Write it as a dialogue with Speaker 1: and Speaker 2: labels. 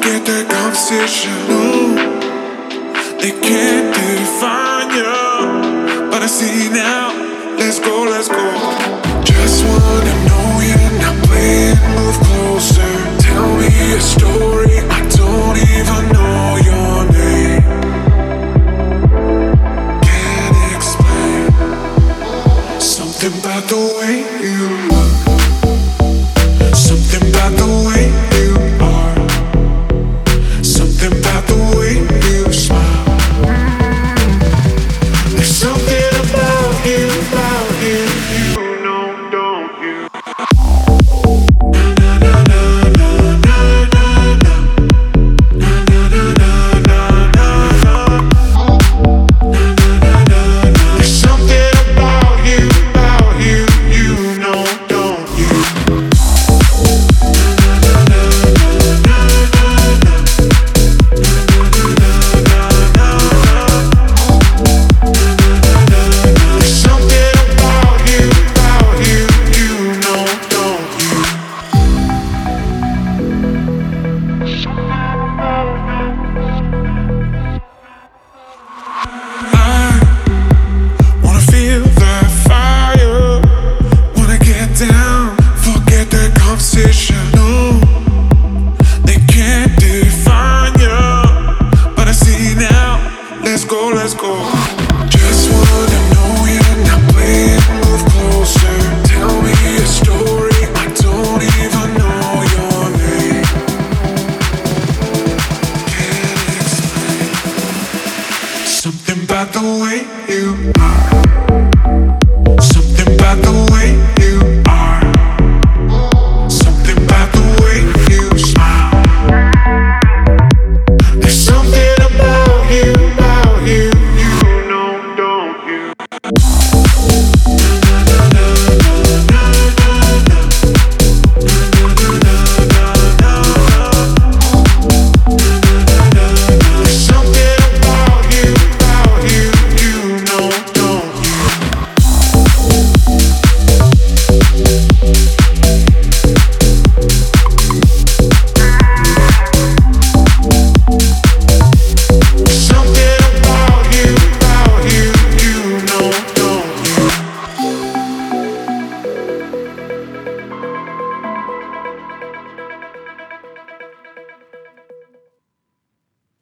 Speaker 1: forget that conversation. No, they can't define you, but I see now. Let's go, let's go. Just wanna know you're not playing, move closer. Tell me a story, I don't even know your name. Can't explain something about the way you look, something about the way you are, something about the way you smile. There's something about you, you know, don't you? Na na na na na na na na na na na na na. There's something about you, you know, don't you? There's something about you, you know, don't you? I wanna feel that fire, wanna get down, forget that conversation. No, they can't define you, but I see now. Let's go, let's go. Just wanna know you're not playing, move closer. Tell me a story, I don't even know your name. Can't explain something about the way you are, something about the way